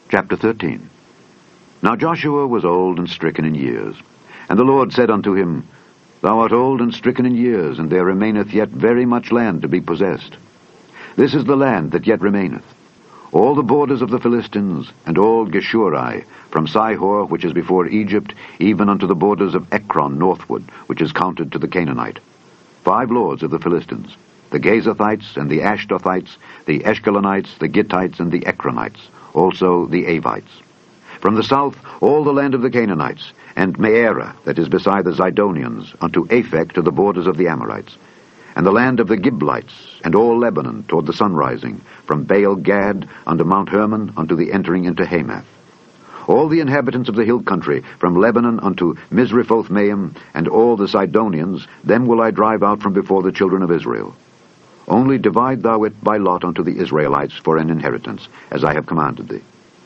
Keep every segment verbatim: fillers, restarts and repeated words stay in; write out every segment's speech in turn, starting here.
Chapter thirteen. Now Joshua was old and stricken in years. And the Lord said unto him, Thou art old and stricken in years, and there remaineth yet very much land to be possessed. This is the land that yet remaineth, all the borders of the Philistines, and all Geshuri, from Sihor, which is before Egypt, even unto the borders of Ekron northward, which is counted to the Canaanite. Five lords of the Philistines, the Gazathites, and the Ashdothites, the Eshkelonites, the Gittites, and the Ekronites, also the Avites. From the south, all the land of the Canaanites, and Meerah, that is beside the Zidonians, unto Aphek to the borders of the Amorites, and the land of the Giblites, and all Lebanon toward the sunrising, from Baal Gad unto Mount Hermon, unto the entering into Hamath. All the inhabitants of the hill country, from Lebanon unto Misrephoth-maim, and all the Sidonians, them will I drive out from before the children of Israel. Only divide thou it by lot unto the Israelites for an inheritance, as I have commanded thee.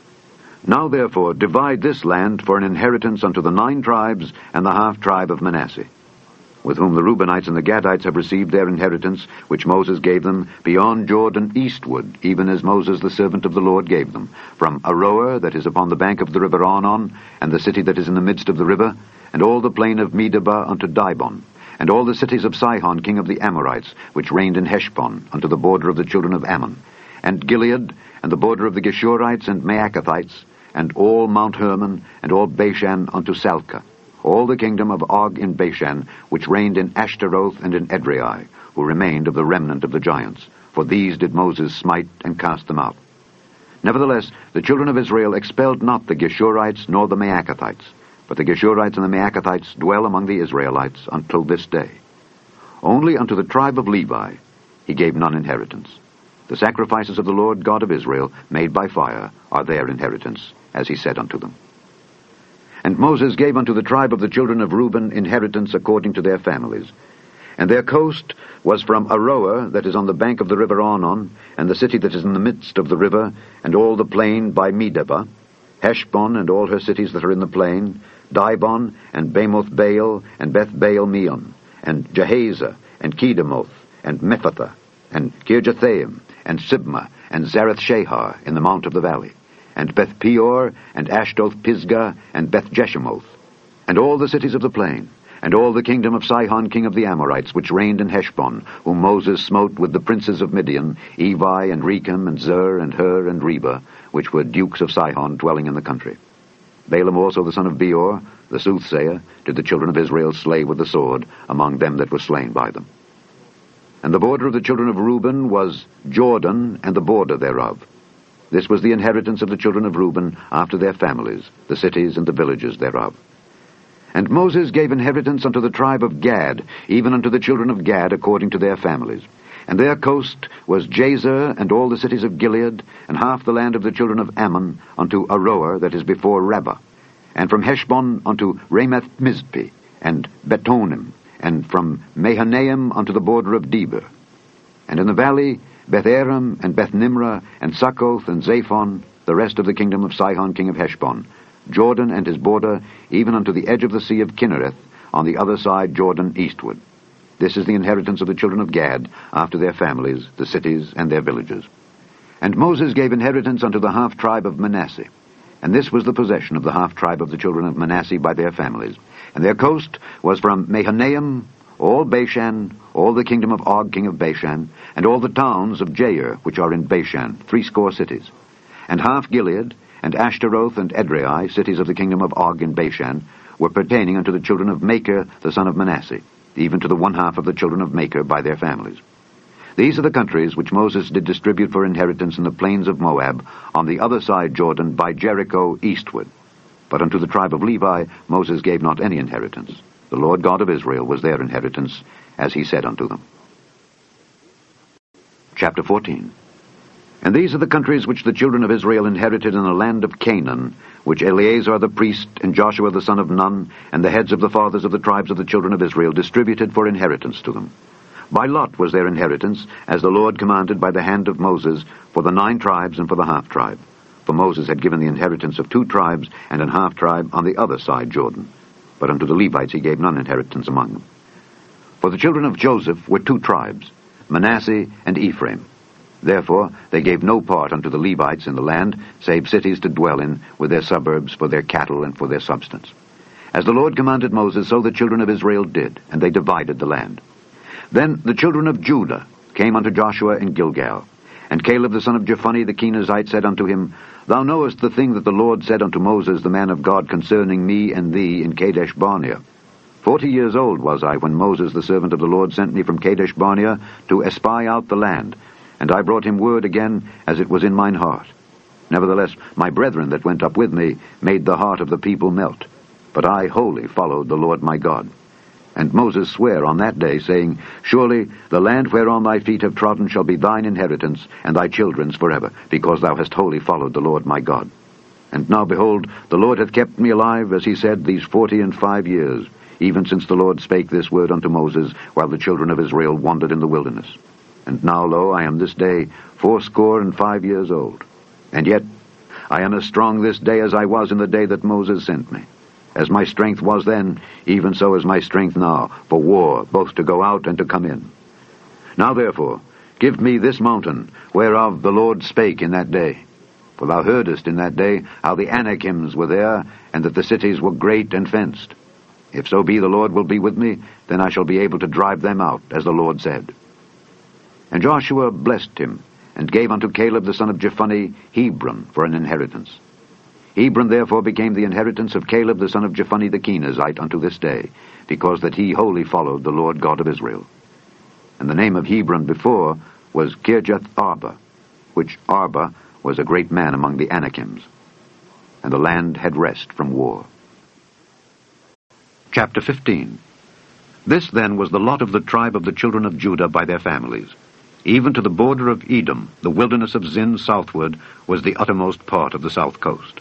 Now therefore divide this land for an inheritance unto the nine tribes and the half tribe of Manasseh, with whom the Reubenites and the Gadites have received their inheritance, which Moses gave them, beyond Jordan eastward, even as Moses the servant of the Lord gave them, from Aroer, that is upon the bank of the river Arnon, and the city that is in the midst of the river, and all the plain of Medeba unto Dibon, and all the cities of Sihon king of the Amorites, which reigned in Heshbon, unto the border of the children of Ammon, and Gilead, and the border of the Geshurites and Maacathites, and all Mount Hermon, and all Bashan unto Salcah, all the kingdom of Og in Bashan, which reigned in Ashtaroth and in Edrei, who remained of the remnant of the giants. For these did Moses smite and cast them out. Nevertheless, the children of Israel expelled not the Geshurites nor the Maacathites, but the Geshurites and the Maacathites dwell among the Israelites until this day. Only unto the tribe of Levi he gave none inheritance. The sacrifices of the Lord God of Israel, made by fire, are their inheritance, as he said unto them. And Moses gave unto the tribe of the children of Reuben inheritance according to their families. And their coast was from Aroer, that is on the bank of the river Arnon, and the city that is in the midst of the river, and all the plain by Medeba, Heshbon and all her cities that are in the plain, Dibon, and Bamoth Baal, and Beth Baal Meon, and Jahaza, and Kedemoth, and Mephathah, and Kirjathaim, and Sibmah, and Zareth Shahar in the mount of the valley, and Beth Peor, and Ashdoth Pisgah, and Beth Jeshemoth, and all the cities of the plain, and all the kingdom of Sihon king of the Amorites, which reigned in Heshbon, whom Moses smote with the princes of Midian, Evi, and Rechem, and Zer, and Hur, and Reba, which were dukes of Sihon dwelling in the country. Balaam also the son of Beor, the soothsayer, did the children of Israel slay with the sword among them that were slain by them. And the border of the children of Reuben was Jordan, and the border thereof. This was the inheritance of the children of Reuben after their families, the cities and the villages thereof. And Moses gave inheritance unto the tribe of Gad, even unto the children of Gad according to their families. And their coast was Jazer, and all the cities of Gilead, and half the land of the children of Ammon, unto Aroer, that is before Rabbah, and from Heshbon unto Ramath Mizpeh, and Betonim, and from Mahanaim unto the border of Debir. And in the valley, Beth Aram, and Beth Nimrah, and Succoth, and Zaphon, the rest of the kingdom of Sihon king of Heshbon, Jordan and his border, even unto the edge of the sea of Kinnereth, on the other side Jordan eastward. This is the inheritance of the children of Gad, after their families, the cities, and their villages. And Moses gave inheritance unto the half-tribe of Manasseh. And this was the possession of the half-tribe of the children of Manasseh by their families. And their coast was from Mahanaim, all Bashan, all the kingdom of Og king of Bashan, and all the towns of Jair, which are in Bashan, threescore cities. And half Gilead, and Ashtaroth, and Edrei, cities of the kingdom of Og in Bashan, were pertaining unto the children of Machir, the son of Manasseh, even to the one half of the children of Machir by their families. These are the countries which Moses did distribute for inheritance in the plains of Moab, on the other side Jordan, by Jericho eastward. But unto the tribe of Levi Moses gave not any inheritance. The Lord God of Israel was their inheritance, as he said unto them. Chapter fourteen. And these are the countries which the children of Israel inherited in the land of Canaan, which Eleazar the priest, and Joshua the son of Nun, and the heads of the fathers of the tribes of the children of Israel distributed for inheritance to them. By lot was their inheritance, as the Lord commanded by the hand of Moses, for the nine tribes and for the half-tribe. For Moses had given the inheritance of two tribes and an half-tribe on the other side Jordan. But unto the Levites he gave none inheritance among them. For the children of Joseph were two tribes, Manasseh and Ephraim. Therefore they gave no part unto the Levites in the land, save cities to dwell in, with their suburbs for their cattle and for their substance. As the Lord commanded Moses, so the children of Israel did, and they divided the land. Then the children of Judah came unto Joshua in Gilgal. And Caleb the son of Jephunneh the Kenizzite said unto him, Thou knowest the thing that the Lord said unto Moses the man of God concerning me and thee in Kadesh Barnea. Forty years old was I when Moses the servant of the Lord sent me from Kadesh Barnea to espy out the land, and I brought him word again as it was in mine heart. Nevertheless my brethren that went up with me made the heart of the people melt, but I wholly followed the Lord my God. And Moses sware on that day, saying, Surely the land whereon thy feet have trodden shall be thine inheritance, and thy children's forever, because thou hast wholly followed the Lord my God. And now, behold, the Lord hath kept me alive, as he said, these forty and five years, even since the Lord spake this word unto Moses, while the children of Israel wandered in the wilderness. And now, lo, I am this day fourscore and five years old. And yet I am as strong this day as I was in the day that Moses sent me. As my strength was then, even so is my strength now, for war, both to go out and to come in. Now therefore, give me this mountain, whereof the Lord spake in that day. For thou heardest in that day how the Anakims were there, and that the cities were great and fenced. If so be the Lord will be with me, then I shall be able to drive them out, as the Lord said. And Joshua blessed him, and gave unto Caleb the son of Jephunneh Hebron for an inheritance. Hebron therefore became the inheritance of Caleb the son of Jephunneh the Kenizzite unto this day, because that he wholly followed the Lord God of Israel. And the name of Hebron before was Kirjath Arba, which Arba was a great man among the Anakims. And the land had rest from war. Chapter fifteen. This then was the lot of the tribe of the children of Judah by their families. Even to the border of Edom, the wilderness of Zin southward, was the uttermost part of the south coast.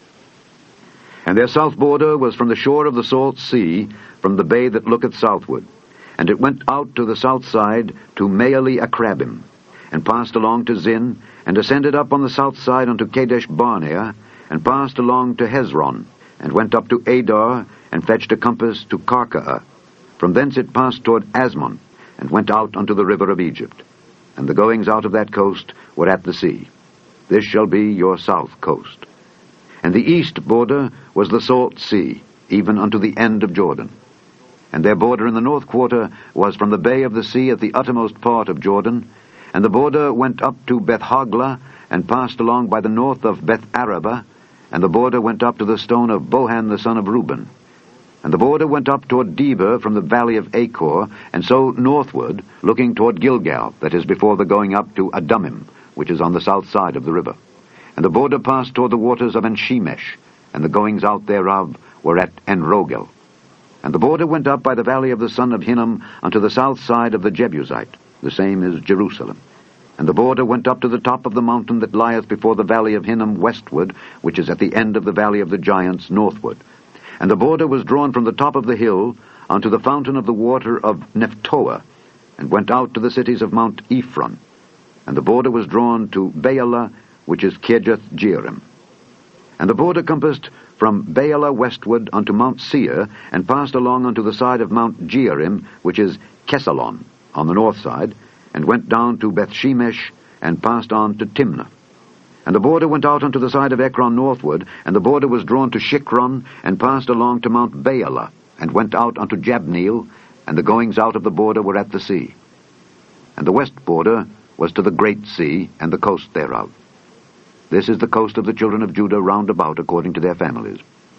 And their south border was from the shore of the salt sea, from the bay that looketh southward. And it went out to the south side to Maale Akrabim, and passed along to Zin, and ascended up on the south side unto Kadesh Barnea, and passed along to Hezron, and went up to Adar, and fetched a compass to Karkaa. From thence it passed toward Asmon, and went out unto the river of Egypt. And the goings out of that coast were at the sea. This shall be your south coast. And the east border was the salt sea, even unto the end of Jordan. And their border in the north quarter was from the bay of the sea at the uttermost part of Jordan, and the border went up to Beth-hoglah, and passed along by the north of Beth-arabah, and the border went up to the stone of Bohan the son of Reuben. And the border went up toward Debir from the valley of Achor, and so northward, looking toward Gilgal, that is before the going up to Adumim, which is on the south side of the river. And the border passed toward the waters of En-shemesh, and the goings out thereof were at En-rogel. And the border went up by the valley of the son of Hinnom unto the south side of the Jebusite, the same is Jerusalem. And the border went up to the top of the mountain that lieth before the valley of Hinnom westward, which is at the end of the valley of the giants northward. And the border was drawn from the top of the hill unto the fountain of the water of Nephtoah, and went out to the cities of Mount Ephron. And the border was drawn to Baalah, which is Kirjath Jearim. And the border compassed from Baalah westward unto Mount Seir, and passed along unto the side of Mount Jearim, which is Kesalon, on the north side, and went down to Beth-shemesh, and passed on to Timnah. And the border went out unto the side of Ekron northward, and the border was drawn to Shikron, and passed along to Mount Baalah, and went out unto Jabneel, and the goings out of the border were at the sea. And the west border was to the great sea, and the coast thereof. This is the coast of the children of Judah round about according to their families.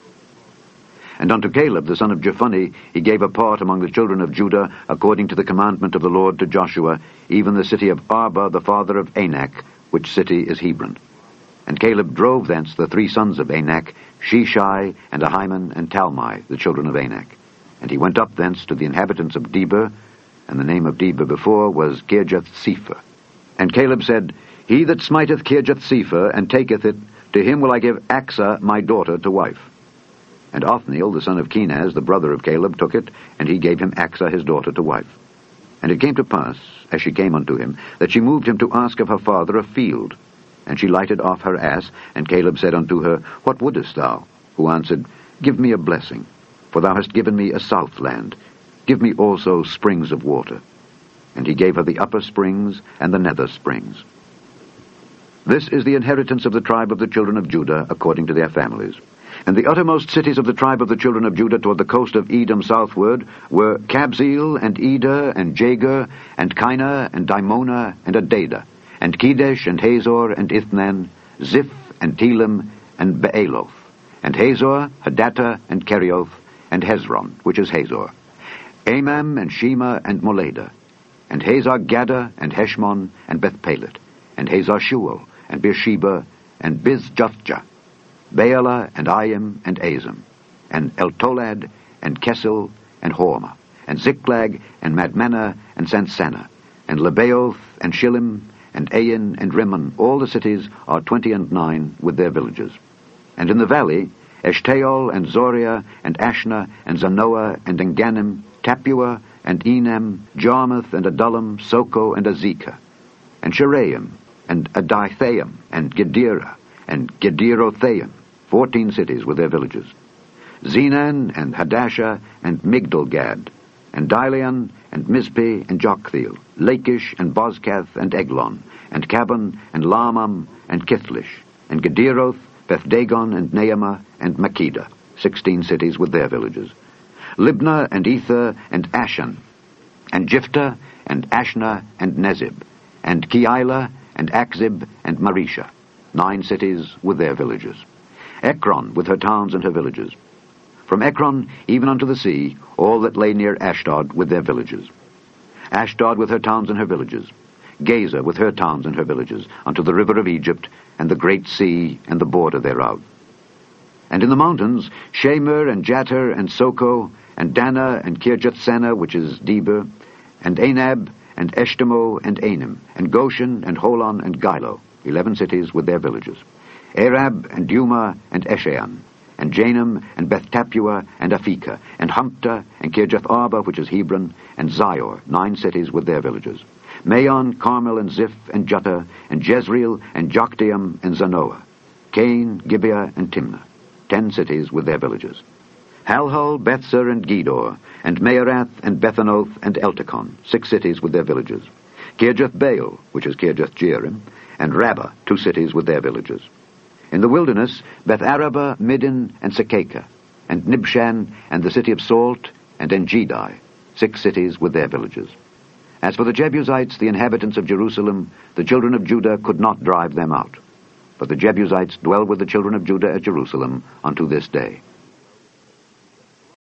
And unto Caleb the son of Jephunneh he gave a part among the children of Judah according to the commandment of the Lord to Joshua, even the city of Arba the father of Anak, which city is Hebron. And Caleb drove thence the three sons of Anak, Sheshai, and Ahiman, and Talmai, the children of Anak. And he went up thence to the inhabitants of Debir, and the name of Debir before was Kirjath-sepher. And Caleb said, He that smiteth Kirjath-sepher, and taketh it, to him will I give Achsah my daughter to wife. And Othniel, the son of Kenaz, the brother of Caleb, took it, and he gave him Achsah his daughter to wife. And it came to pass, as she came unto him, that she moved him to ask of her father a field. And she lighted off her ass, and Caleb said unto her, What wouldest thou? Who answered, Give me a blessing, for thou hast given me a south land. Give me also springs of water. And he gave her the upper springs and the nether springs. This is the inheritance of the tribe of the children of Judah, according to their families. And the uttermost cities of the tribe of the children of Judah toward the coast of Edom southward were Kabzeel, and Eder, and Jagur, and Kinah, and Dimona, and Adada, and Kedesh, and Hazor, and Ithnan, Ziph, and Telem, and Baaloth, and Hazor, Hadattah, and Kerioth, and Hezron, which is Hazor, Amam, and Shema, and Molada, and Hazar Gaddah, and Heshmon, and Bethpelet, and Hazar Shual, and Beersheba, and Bizjothjah, Baalah, and Ayim, and Azim, and Eltolad, and Kesel, and Hormah, and Ziklag, and Madmenah, and Sansannah, and Lebaoth, and Shillim, and Ain, and Rimmon. All the cities are twenty and nine with their villages. And in the valley, Eshtaol, and Zoria, and Ashna, and Zanoah, and Enganim, Tapua, and Enam, Jarmuth, and Adullam, Soko, and Azekah, and Sheraim, and Adithaim, and Gedera, and Gederothaim, fourteen cities with their villages. Zenan, and Hadashah, and Migdalgad, and Dileon, and Mizpeh, and Joktheel, Lachish, and Bozkath, and Eglon, and Cabon, and Lamam, and Kithlish, and Gederoth, Bethdagon, and Naamah, and Makkedah, sixteen cities with their villages. Libnah, and Ether, and Ashan, and Jiphthah, and Ashna, and Nezib, and Keilah, and Akzib, and Marisha, nine cities with their villages. Ekron, with her towns and her villages. From Ekron even unto the sea, all that lay near Ashdod with their villages. Ashdod with her towns and her villages. Gaza with her towns and her villages, unto the river of Egypt, and the great sea, and the border thereof. And in the mountains, Shemer, and Jatir, and Soko, and Dana, and Kirjath-Senah, which is Debir, and Anab, and Eshtemo, and Anim, and Goshen, and Holon, and Gilo, eleven cities with their villages. Arab, and Duma, and Eshean, and Janam, and Beth-Tapua, and Aphekah, and Humptah, and Kirjath-Arba, which is Hebron, and Zior, nine cities with their villages. Maon, Carmel, and Ziph, and Juttah, and Jezreel, and Jokdeam, and Zanoah, Cain, Gibeah, and Timnah, ten cities with their villages. Halhul, Bethzer, and Gedor, and Meerath, and Bethanoth, and Eltekon, six cities with their villages. Kirjath-Baal, which is Kirjath-Jearim, and Rabbah, two cities with their villages. In the wilderness, Beth-Araba, Middin, and Sekekah, and Nibshan, and the city of Salt, and Engedi, six cities with their villages. As for the Jebusites, the inhabitants of Jerusalem, the children of Judah could not drive them out. But the Jebusites dwell with the children of Judah at Jerusalem unto this day.